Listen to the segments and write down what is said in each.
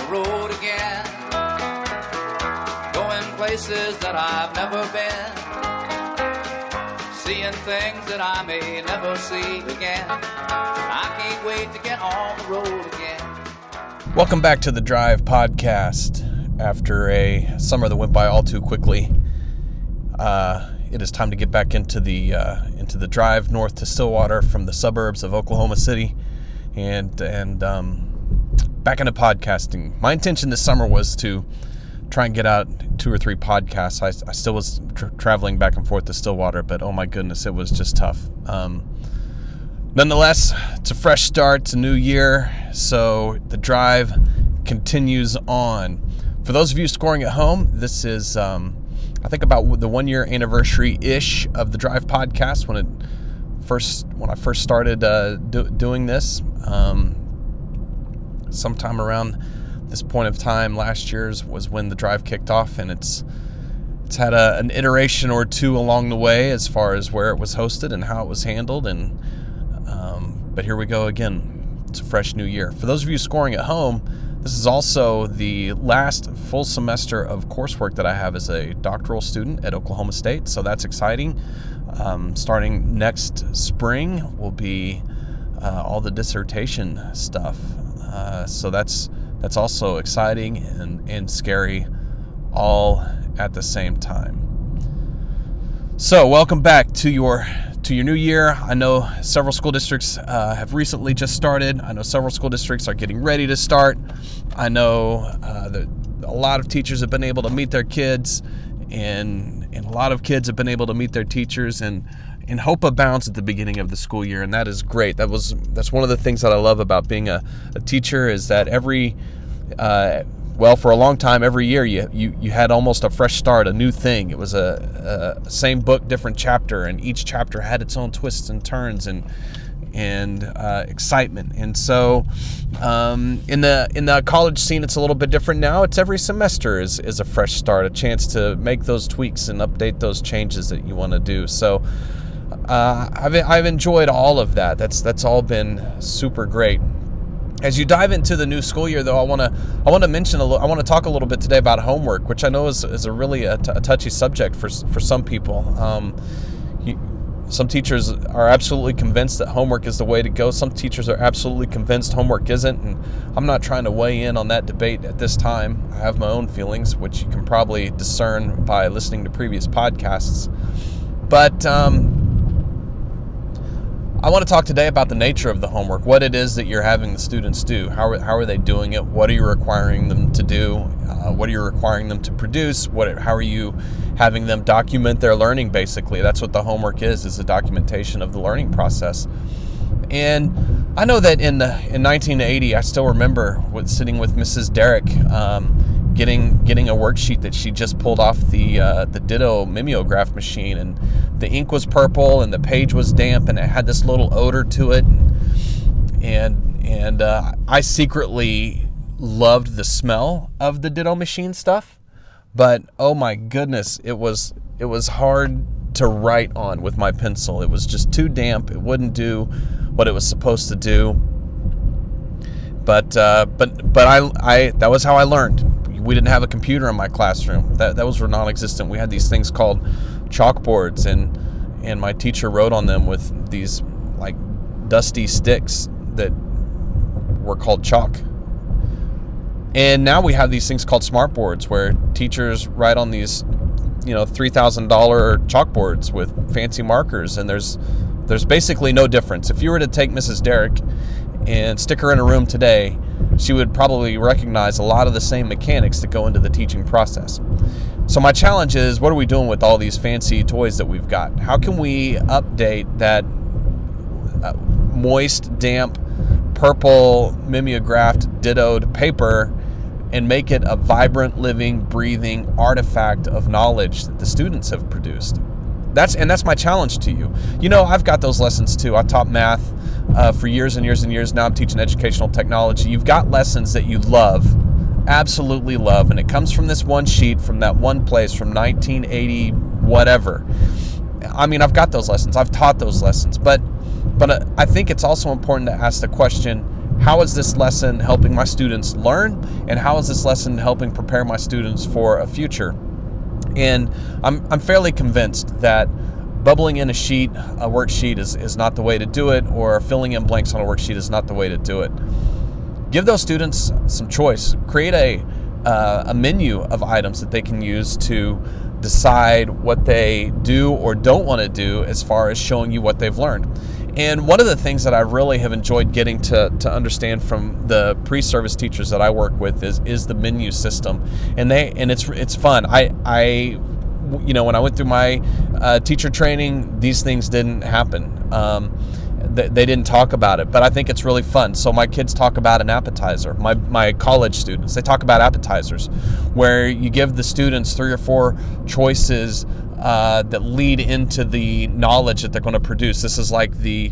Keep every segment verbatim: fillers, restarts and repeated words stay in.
road again, going places that I've never been, seeing things that I may never see again. I can't wait to get on the road again. Welcome back to the Drive Podcast. After a summer that went by all too quickly, uh, it is time to get back into the uh, into the drive north to Stillwater from the suburbs of Oklahoma City, and and um, back into podcasting. My intention this summer was to try and get out two or three podcasts. I, I still was tra- traveling back and forth to Stillwater, but oh my goodness, it was just tough. Um, nonetheless, it's a fresh start, it's a new year, so the drive continues on. For those of you scoring at home, this is, um, I think, about the one-year anniversary-ish of the Drive Podcast when it first, when I first started uh, do, doing this. Um, sometime around this point of time last year's was when the Drive kicked off, and it's it's had a, an iteration or two along the way as far as where it was hosted and how it was handled. And um, but here we go again. It's a fresh new year. For those of you scoring at home, this is also the last full semester of coursework that I have as a doctoral student at Oklahoma State, so that's exciting. Um, starting next spring will be uh, all the dissertation stuff, uh, so that's that's also exciting and, and scary all at the same time. So welcome back to your to your new year. I know several school districts uh, have recently just started. I know several school districts are getting ready to start. I know uh, that a lot of teachers have been able to meet their kids, and and a lot of kids have been able to meet their teachers, and and hope abounds at the beginning of the school year, and that is great. That was that's one of the things that I love about being a, a teacher, is that every uh, well, for a long time, every year you, you you had almost a fresh start, a new thing. It was a, a same book, different chapter, and each chapter had its own twists and turns and and uh, excitement. And so, um, in the in the college scene, it's a little bit different now. It's every semester is is a fresh start, a chance to make those tweaks and update those changes that you want to do. So, uh, I've I've enjoyed all of that. That's that's all been super great. As you dive into the new school year, though, I want to I want to mention a little, I want to talk a little bit today about homework, which I know is is a really a, t- a touchy subject for for some people. Um, you, some teachers are absolutely convinced that homework is the way to go. Some teachers are absolutely convinced homework isn't, and I'm not trying to weigh in on that debate at this time. I have my own feelings, which you can probably discern by listening to previous podcasts. But um, I want to talk today about the nature of the homework, what it is that you're having the students do. How are, how are they doing it? What are you requiring them to do? Uh, what are you requiring them to produce? What? How are you having them document their learning, basically? That's what the homework is, is a documentation of the learning process. And I know that in the, in nineteen eighty, I still remember with, sitting with Missus Derrick, um, getting getting a worksheet that she just pulled off the uh, the Ditto mimeograph machine, and the ink was purple and the page was damp and it had this little odor to it, and and, and uh, I secretly loved the smell of the Ditto machine stuff, but oh my goodness, it was it was hard to write on with my pencil. It was just too damp. It wouldn't do what it was supposed to do. But uh, but but I I that was how I learned. We didn't have a computer in my classroom. That that was non-existent. We had these things called chalkboards, and and my teacher wrote on them with these like dusty sticks that were called chalk. And now we have these things called smartboards, where teachers write on these, you know, three thousand dollars chalkboards with fancy markers, and there's there's basically no difference. If you were to take Missus Derrick and stick her in a room today, she would probably recognize a lot of the same mechanics that go into the teaching process. So my challenge is, what are we doing with all these fancy toys that we've got? How can we update that uh, moist, damp, purple, mimeographed, dittoed paper and make it a vibrant, living, breathing artifact of knowledge that the students have produced? That's and that's my challenge to you. You know, I've got those lessons too. I taught math uh, for years and years and years. Now I'm teaching educational technology. You've got lessons that you love, absolutely love, and it comes from this one sheet, from that one place, from nineteen eighty, whatever. I mean, I've got those lessons. I've taught those lessons. But, but uh, I think it's also important to ask the question, how is this lesson helping my students learn, and how is this lesson helping prepare my students for a future? And I'm, I'm fairly convinced that bubbling in a sheet, a worksheet is, is not the way to do it, or filling in blanks on a worksheet is not the way to do it. Give those students some choice. Create a, uh, a menu of items that they can use to decide what they do or don't want to do as far as showing you what they've learned. And one of the things that I really have enjoyed getting to, to understand from the pre-service teachers that I work with is is the menu system, and they and it's it's fun. I I you know when I went through my uh, teacher training, these things didn't happen. Um, they, they didn't talk about it, but I think it's really fun. So my kids talk about an appetizer. My my college students, they talk about appetizers, where you give the students three or four choices Uh, that lead into the knowledge that they're going to produce. This is like the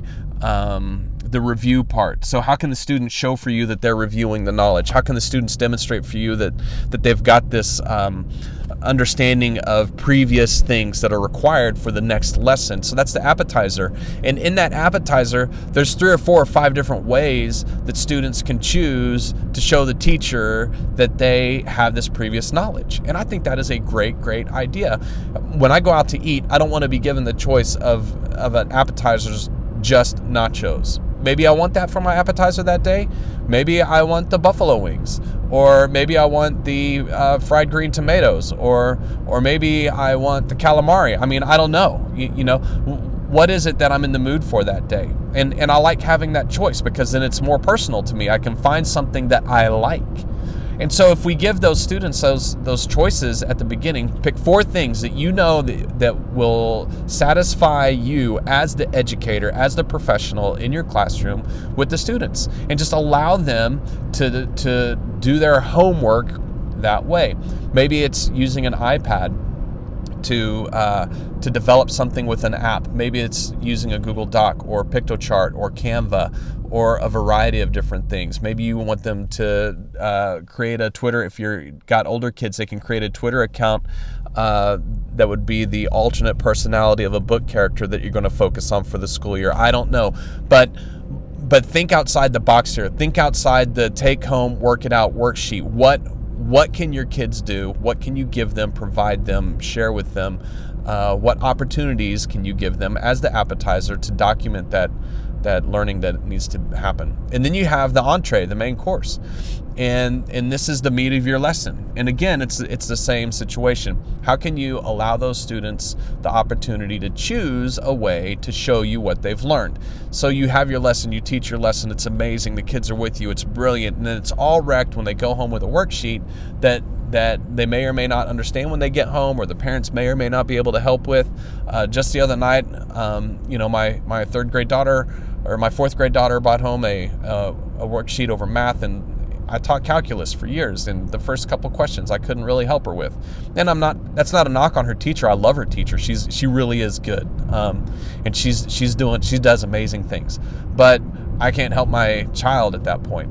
um, the review part. So how can the students show for you that they're reviewing the knowledge? How can the students demonstrate for you that that they've got this um, understanding of previous things that are required for the next lesson? So that's the appetizer. And in that appetizer, there's three or four or five different ways that students can choose to show the teacher that they have this previous knowledge. And I think that is a great, great idea. When I go out to eat, I don't want to be given the choice of, of an appetizer's just nachos. Maybe I want that for my appetizer that day. Maybe I want the buffalo wings, or maybe I want the uh, fried green tomatoes, or or maybe I want the calamari. I mean, I don't know. You, you know, what is it that I'm in the mood for that day? And and I like having that choice, because then it's more personal to me. I can find something that I like. And so if we give those students those those choices at the beginning, pick four things that you know that, that will satisfy you as the educator, as the professional in your classroom with the students, and just allow them to to do their homework that way. Maybe it's using an iPad to uh, to develop something with an app. Maybe it's using a Google Doc or Piktochart or Canva, or a variety of different things. Maybe you want them to uh, create a Twitter. If you've got older kids, they can create a Twitter account uh, that would be the alternate personality of a book character that you're going to focus on for the school year. I don't know, but but think outside the box here. Think outside the take-home, work it out worksheet. What what can your kids do? What can you give them, provide them, share with them? Uh, what opportunities can you give them as the appetizer to document that that learning that needs to happen? And then you have the entree, the main course, and and this is the meat of your lesson. And again, it's it's the same situation. How can you allow those students the opportunity to choose a way to show you what they've learned? So you have your lesson, you teach your lesson, it's amazing, the kids are with you, it's brilliant, and then it's all wrecked when they go home with a worksheet that that they may or may not understand when they get home, or the parents may or may not be able to help with. Uh, just the other night, um, you know, my, my third grade daughter, or my fourth grade daughter brought home a, uh, a worksheet over math, and I taught calculus for years, and the first couple questions I couldn't really help her with. And I'm not, that's not a knock on her teacher. I love her teacher. She's, she really is good. Um, and she's, she's doing, she does amazing things, but I can't help my child at that point.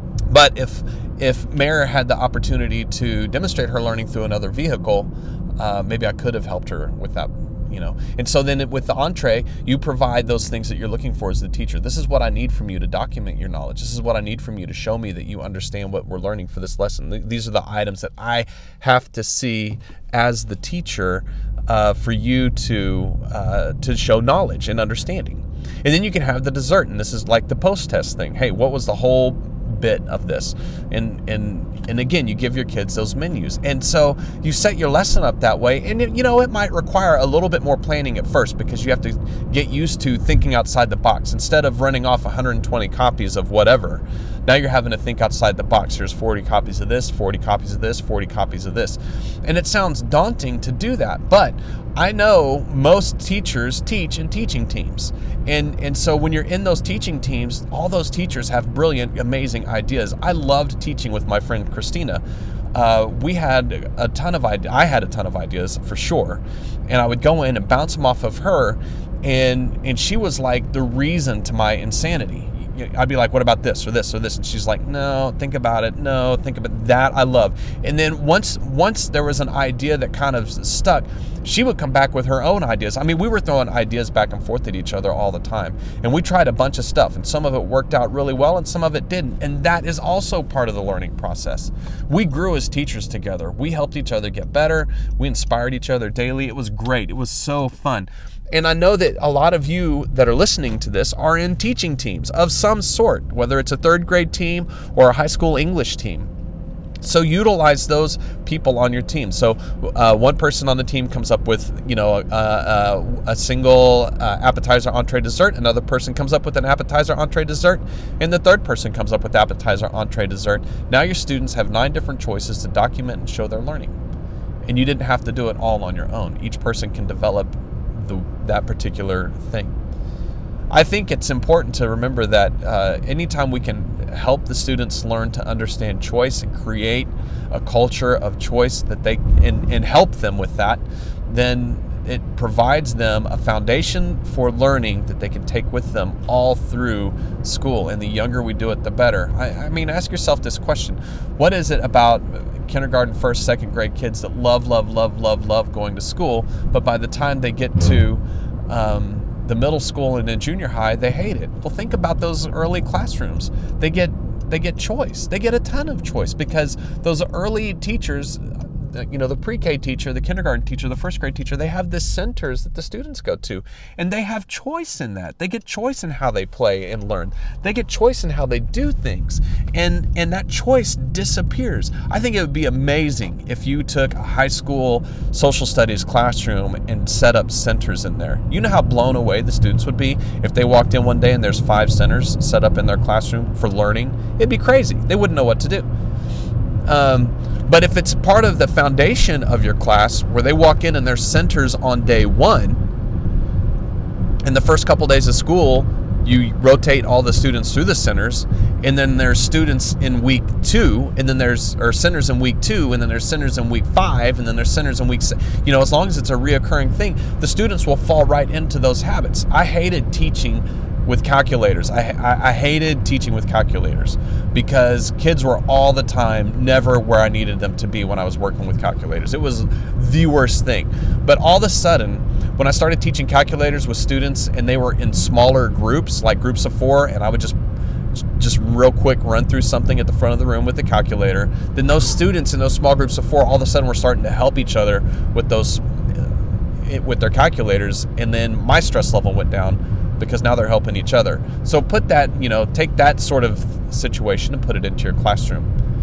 But if, if Mare had the opportunity to demonstrate her learning through another vehicle, uh, maybe I could have helped her with that, you know. And so then with the entree, you provide those things that you're looking for as the teacher. This is what I need from you to document your knowledge. This is what I need from you to show me that you understand what we're learning for this lesson. These are the items that I have to see as the teacher uh, for you to uh, to show knowledge and understanding. And then you can have the dessert, and this is like the post-test thing. Hey, what was the whole bit of this? And and and again, you give your kids those menus, and so you set your lesson up that way. And it, you know, it might require a little bit more planning at first, because you have to get used to thinking outside the box. Instead of running off one hundred twenty copies of whatever, now you're having to think outside the box. There's forty copies of this, forty copies of this, forty copies of this, and it sounds daunting to do that, but I know most teachers teach in teaching teams. And and so when you're in those teaching teams, all those teachers have brilliant, amazing ideas. I loved teaching with my friend Christina. Uh, we had a ton of ideas. I had a ton of ideas for sure. And I would go in and bounce them off of her. And, and she was like the reason to my insanity. I'd be like, what about this or this or this? And she's like, no, think about it. No, think about that. I love. And then once once there was an idea that kind of stuck, she would come back with her own ideas. I mean, we were throwing ideas back and forth at each other all the time. And we tried a bunch of stuff, and some of it worked out really well and some of it didn't. And that is also part of the learning process. We grew as teachers together. We helped each other get better. We inspired each other daily. It was great. It was so fun. And I know that a lot of you that are listening to this are in teaching teams of some sort, whether it's a third grade team or a high school English team. So utilize those people on your team. So uh, one person on the team comes up with, you know, a, a, a single uh, appetizer, entree, dessert. Another person comes up with an appetizer, entree, dessert. And the third person comes up with appetizer, entree, dessert. Now your students have nine different choices to document and show their learning. And you didn't have to do it all on your own. Each person can develop the, that particular thing. I think it's important to remember that uh, anytime we can help the students learn to understand choice and create a culture of choice that they and, and help them with that, then it provides them a foundation for learning that they can take with them all through school. And the younger we do it, the better. I, I mean, ask yourself this question. What is it about kindergarten, first, second grade kids that love, love, love, love, love going to school, but by the time they get to um, the middle school and in junior high, they hate it? Well, think about those early classrooms. They get they get choice. They get a ton of choice because those early teachers, you know, the pre-K teacher, the kindergarten teacher, the first grade teacher, they have the centers that the students go to, and they have choice in that. They get choice in how they play and learn. They get choice in how they do things, and and that choice disappears. I think it would be amazing if you took a high school social studies classroom and set up centers in there. You know how blown away the students would be if they walked in one day and there's five centers set up in their classroom for learning. It'd be crazy. They wouldn't know what to do. Um, but if it's part of the foundation of your class where they walk in and there's centers on day one, and the first couple days of school, you rotate all the students through the centers, and then there's students in week two, and then there's, or centers in week two, and then there's centers in week five, and then there's centers in week six. You know, as long as it's a reoccurring thing, the students will fall right into those habits. I hated teaching with calculators. I, I, I hated teaching with calculators because kids were all the time never where I needed them to be when I was working with calculators. It was the worst thing. But all of a sudden, when I started teaching calculators with students and they were in smaller groups, like groups of four, and I would just just real quick run through something at the front of the room with the calculator, then those students in those small groups of four all of a sudden were starting to help each other with those with their calculators, and then my stress level went down because now they're helping each other. So put that, you know, take that sort of situation and put it into your classroom.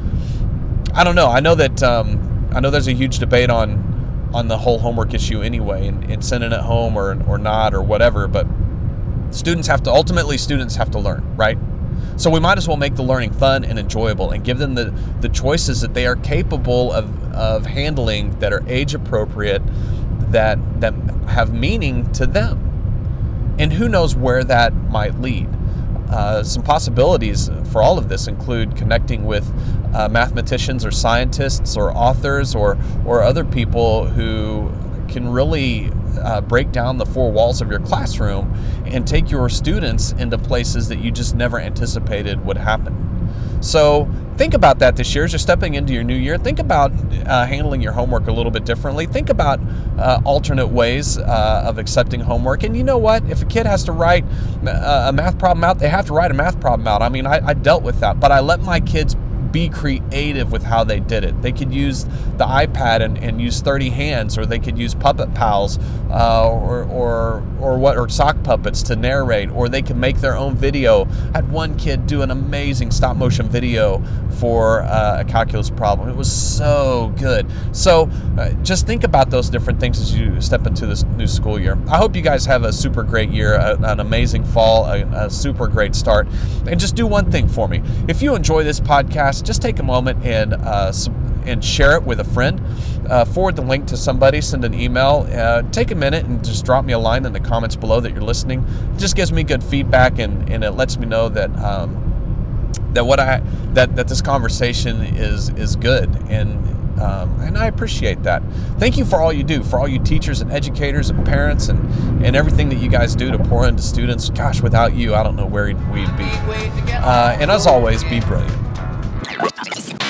I don't know. I know that um, I know there's a huge debate on on the whole homework issue anyway, and, and sending it home or or not or whatever. But students have to ultimately students have to learn, right? So we might as well make the learning fun and enjoyable and give them the the choices that they are capable of of handling, that are age appropriate, that that have meaning to them. And who knows where that might lead. Uh, some possibilities for all of this include connecting with uh, mathematicians or scientists or authors or, or other people who can really uh, break down the four walls of your classroom and take your students into places that you just never anticipated would happen. So think about that this year as you're stepping into your new year. Think about uh, handling your homework a little bit differently. Think about uh, alternate ways uh, of accepting homework. And you know what? If a kid has to write a math problem out, they have to write a math problem out. I mean, I, I dealt with that, but I let my kids be creative with how they did it. They could use the iPad and, and use thirty hands, or they could use Puppet Pals uh, or or or what or sock puppets to narrate, or they could make their own video. I had one kid do an amazing stop motion video for uh, a calculus problem. It was so good. So uh, just think about those different things as you step into this new school year. I hope you guys have a super great year, a, an amazing fall, a, a super great start. And just do one thing for me. If you enjoy this podcast, just take a moment and uh, and share it with a friend. Uh, forward the link to somebody, send an email. Uh, take a minute and just drop me a line in the comments below that you're listening. It just gives me good feedback, and, and it lets me know that um, that what I that, that this conversation is is good, and Um, and I appreciate that. Thank you for all you do, for all you teachers and educators and parents and, and everything that you guys do to pour into students. Gosh, without you, I don't know where we'd be. Uh, and as always, be brilliant.